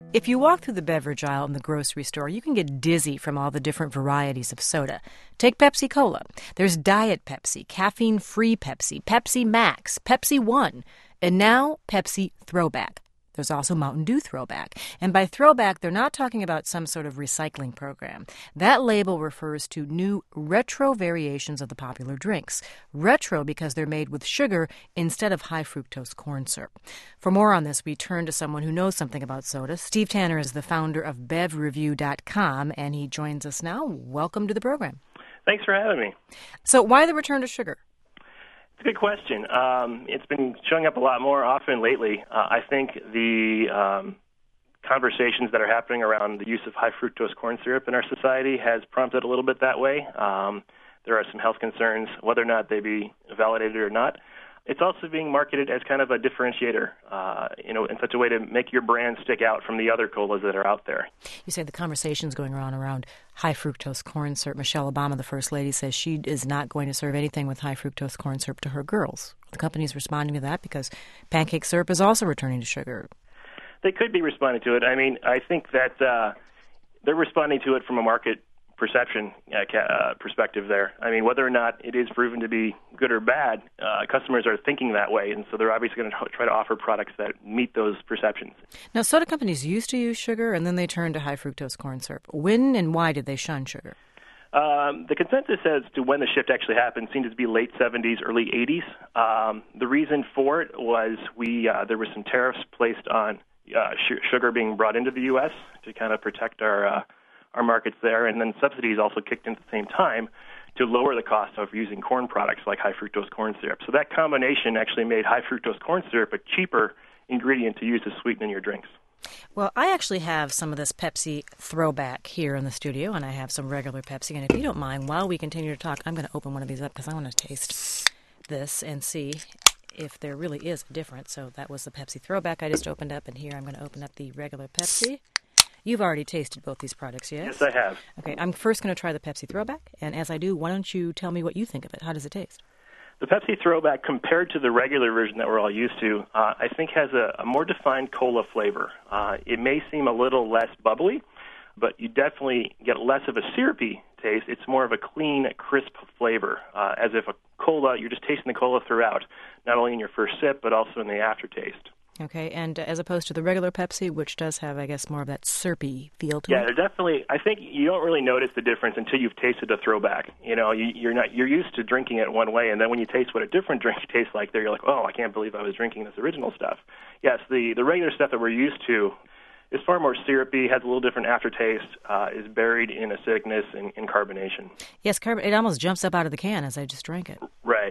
If you walk through the beverage aisle in the grocery store, you can get dizzy from all the different varieties of soda. Take Pepsi Cola. There's Diet Pepsi, caffeine-free Pepsi, Pepsi Max, Pepsi One, and now Pepsi Throwback. There's also Mountain Dew Throwback. And by throwback, they're not talking about some sort of recycling program. That label refers to new retro variations of the popular drinks. Retro because they're made with sugar instead of high fructose corn syrup. For more on this, we turn to someone who knows something about soda. Steve Tanner is the founder of BevReview.com, and he joins us now. Welcome to the program. Thanks for having me. So why the return to sugar? It's a good question. It's been showing up a lot more often lately. I think the conversations that are happening around the use of high fructose corn syrup in our society has prompted a little bit that way. There are some health concerns, whether or not they be validated or not. It's also being marketed as kind of a differentiator, in such a way to make your brand stick out from the other colas that are out there. You say the conversation's going around high fructose corn syrup. Michelle Obama, the First Lady, says she is not going to serve anything with high fructose corn syrup to her girls. The company's responding to that because pancake syrup is also returning to sugar. They could be responding to it. I mean, I think that they're responding to it from a market perception perspective there. I mean, whether or not it is proven to be good or bad, customers are thinking that way, and so they're obviously going to try to offer products that meet those perceptions. Now, soda companies used to use sugar, and then they turned to high fructose corn syrup. When and why did they shun sugar? The consensus as to when the shift actually happened seemed to be late 70s, early 80s. The reason for it was there were some tariffs placed on sugar being brought into the U.S. to kind of protect our markets there, and then subsidies also kicked in at the same time to lower the cost of using corn products like high fructose corn syrup. So that combination actually made high fructose corn syrup a cheaper ingredient to use to sweeten your drinks. Well, I actually have some of this Pepsi Throwback here in the studio, and I have some regular Pepsi. And if you don't mind, while we continue to talk, I'm going to open one of these up because I want to taste this and see if there really is a difference. So that was the Pepsi Throwback I just opened up, and here I'm going to open up the regular Pepsi. You've already tasted both these products, yes? Yes, I have. Okay, I'm first going to try the Pepsi Throwback, and as I do, why don't you tell me what you think of it? How does it taste? The Pepsi Throwback, compared to the regular version that we're all used to, I think has a more defined cola flavor. It may seem a little less bubbly, but you definitely get less of a syrupy taste. It's more of a clean, crisp flavor, as if a cola, you're just tasting the cola throughout, not only in your first sip, but also in the aftertaste. Okay, and as opposed to the regular Pepsi, which does have, I guess, more of that syrupy feel to it. Yeah, they're definitely. I think you don't really notice the difference until you've tasted a Throwback. You know, you're used to drinking it one way, and then when you taste what a different drink tastes like, there you're like, oh, I can't believe I was drinking this original stuff. Yes, the regular stuff that we're used to is far more syrupy, has a little different aftertaste, is buried in acidicness and carbonation. Yes, it almost jumps up out of the can as I just drank it. Right.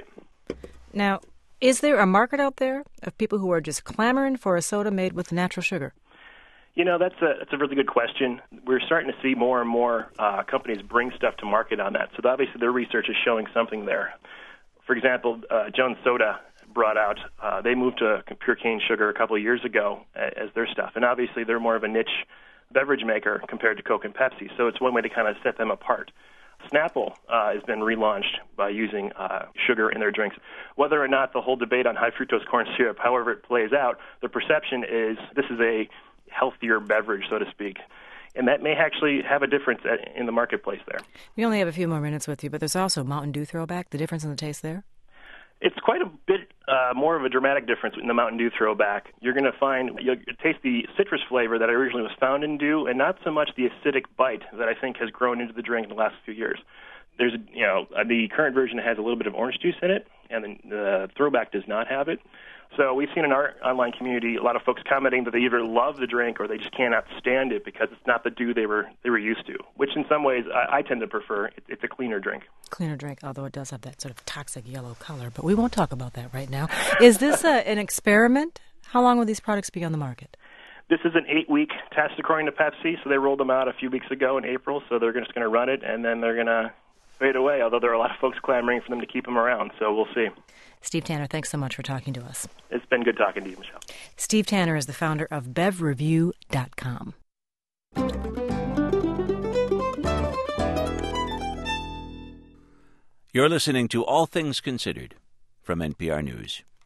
Now, is there a market out there of people who are just clamoring for a soda made with natural sugar? You know, that's a really good question. We're starting to see more and more companies bring stuff to market on that. So obviously their research is showing something there. For example, Jones Soda brought out, they moved to pure cane sugar a couple of years ago as their stuff. And obviously they're more of a niche beverage maker compared to Coke and Pepsi. So it's one way to kind of set them apart. Snapple has been relaunched by using sugar in their drinks. Whether or not the whole debate on high fructose corn syrup, however it plays out, the perception is this is a healthier beverage, so to speak. And that may actually have a difference in the marketplace there. We only have a few more minutes with you, but there's also Mountain Dew Throwback. The difference in the taste there? It's quite a bit more of a dramatic difference in the Mountain Dew Throwback. You're going to find, you'll taste the citrus flavor that originally was found in Dew, and not so much the acidic bite that I think has grown into the drink in the last few years. There's, the current version has a little bit of orange juice in it, and the Throwback does not have it. So we've seen in our online community a lot of folks commenting that they either love the drink or they just cannot stand it because it's not the Dew they were used to, which in some ways I tend to prefer. It's a cleaner drink. Cleaner drink, although it does have that sort of toxic yellow color. But we won't talk about that right now. Is this an experiment? How long will these products be on the market? This is an 8-week test according to Pepsi, so they rolled them out a few weeks ago in April, so they're just going to run it, and then they're going to fade away, although there are a lot of folks clamoring for them to keep them around, so we'll see. Steve Tanner, thanks so much for talking to us. It's been good talking to you, Michelle. Steve Tanner is the founder of BevReview.com. You're listening to All Things Considered from NPR News.